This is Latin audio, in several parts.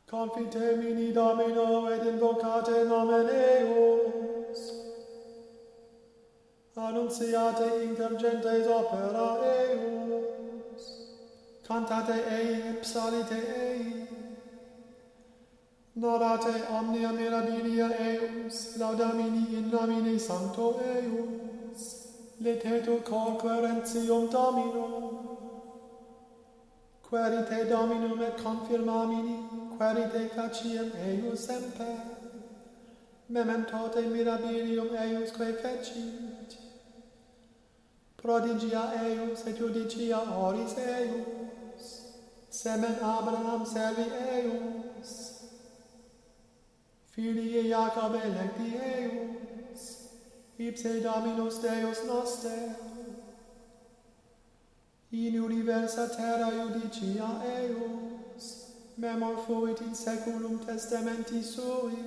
Confitemini Domino et invocate nomen eius. Annunciate inter gentes opera eius. Cantate ei et psalite ei. Narrate omnia mirabilia eius, laudamini in nomine sancto eius. Letetur cor querentium Domino. Querite Dominum et confirmamini, querite faciem eius semper. Memento te mirabilium eius quae fecit. Prodigia eius et judicia oris eius. Semen Abraham servi eius. Filii Jacob electi eius. Ipse Dominus Deus noster. In universa terra judicia eius. Memor fuit in saeculum testamenti sui.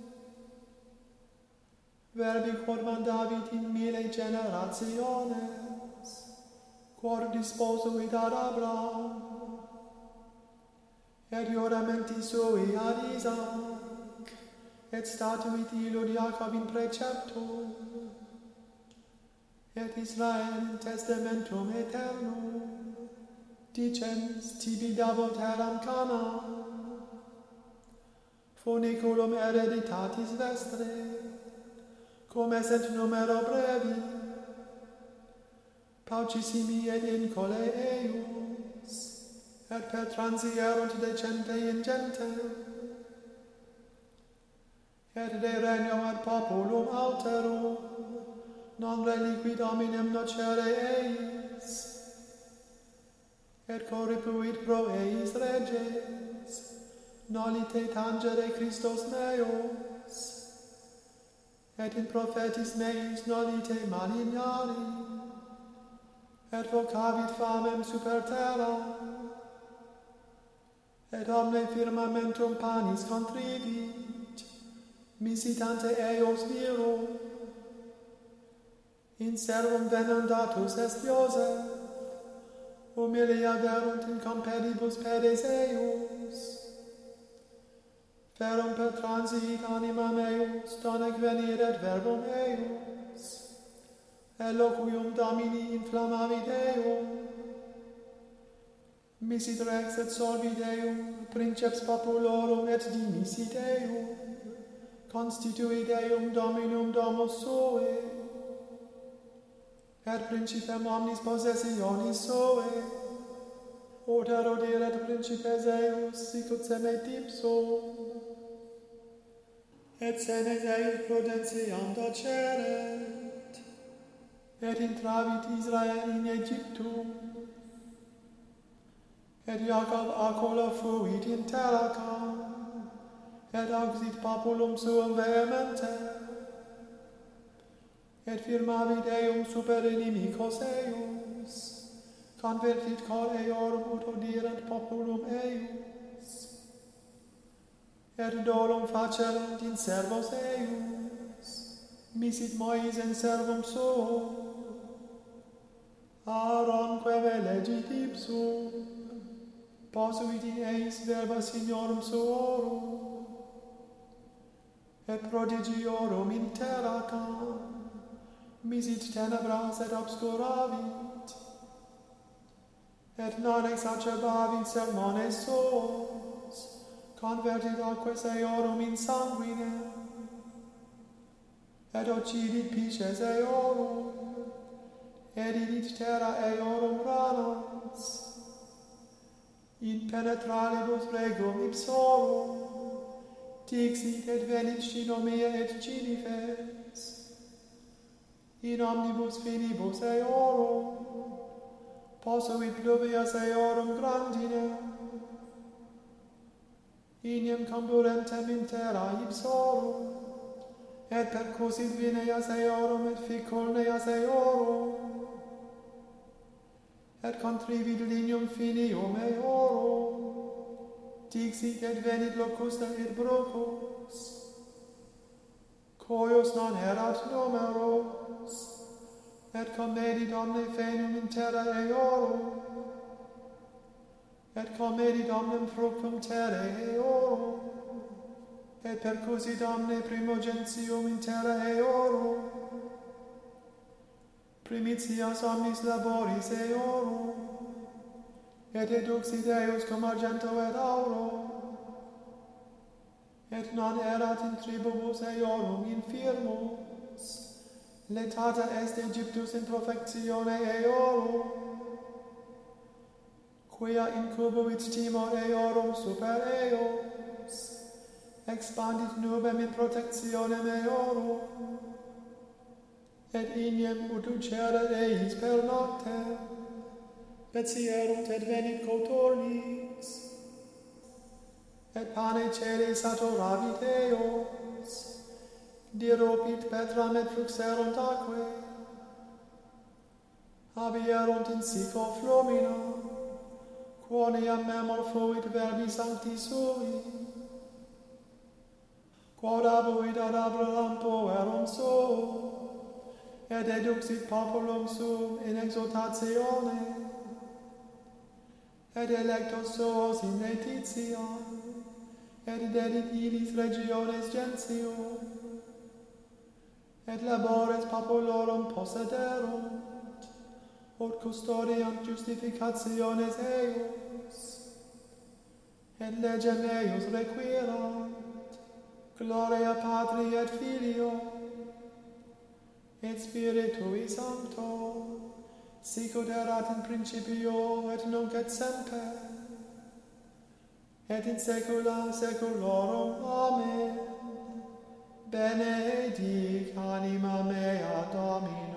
Verbi quod mandavit in mille generationes, quod disposuit ad Abraham, et juramenti sui ad Isaac, et statuit illud Jacob in preceptum, et Israel in testamentum aeternum, dicens tibi dabo terram Canaan, funiculum hereditatis vestre, cum esset numero brevi, paucissimi et incole eius, et per transierunt de gente in gentem, et de regno ad populum alterum, non reliquid hominem nocere eis, et corripuit pro eis reges, nolite tangere Christos meos, et in prophetis meis nolite malignari, et vocavit famem super terra, et omne firmamentum panis contrivit, misitante eos viro, in servum venandatus est Iosef, humilia verunt in compedibus pedes eius, ferum per transit animam eius, donec venir et verbum eius, eloquium Domini inflammavit eum, misit rex et solvit eum, princeps populorum et dimisit eum, constituit eum Dominum domus sui, et principem omnis possessionis sui, oder odiret principes eius, sicut semet ipsum, et senes eius prudentiam doceret, et intravit Israel in Egyptum, et Jacob acula fuit in terracam, et auxit populum suum vehemente, et firmavit eum super inimicos eius, convertit cor eorum ut odirat populum eius, et dolum facerent in servos eius, misit Mois in servum suo, Aaron quem elegit ipsum, posuit in eis verba signorum suorum, et prodigiorum in terracam, misit tenebras et obscuravit, et non exacerbavit sermones suos, convertit aquas eorum in sanguinem, et occidit pisces eorum, edidit terra eorum ranas, in penetralibus regum ipsorum, dixit et venit Shinomia et Cinifes, in omnibus finibus eorum, posuit pluvias eorum grandinem, inem comburentem in terra ipsorum, et percussit vineas eorum et ficulneas eorum, et contrivit lignum finium eorum, dixit et venit locusta et brucus, coius non erat numeros, et comedit omne fenum in terra eorum, et comedit omnem fructum terrae eorum, et percussit omne primogentium in terra eorum, primitias omnis laboris eorum, et eduxit eos cum argento et auro, et non erat in tribubus eorum infirmus, letata est Egyptus in profectione eorum, quia incubuit timor eorum super eos, expandit nubem in protectionem eorum, et ignem uduceret eis per noctem, petierunt et venit cotornis, et pane celi saturavit eos, diropit petram et fluxerunt aquae, habierunt in sico flumina, quoniam memor fuit verbi sancti sui, quod abuit ad Abraham poerum suum, et eduxit populum suum in exultatione, et electos suos in laetitia, et dedit illis regiones gentium, et labores populorum possederunt, ut custodiant justificationes eius, et legem eius requirant, gloria Patri et Filio, et Spiritui Sancto, sicut erat in principio et nunc et semper, et in saecula saeculorum. Amen. Benedic anima mea Domini.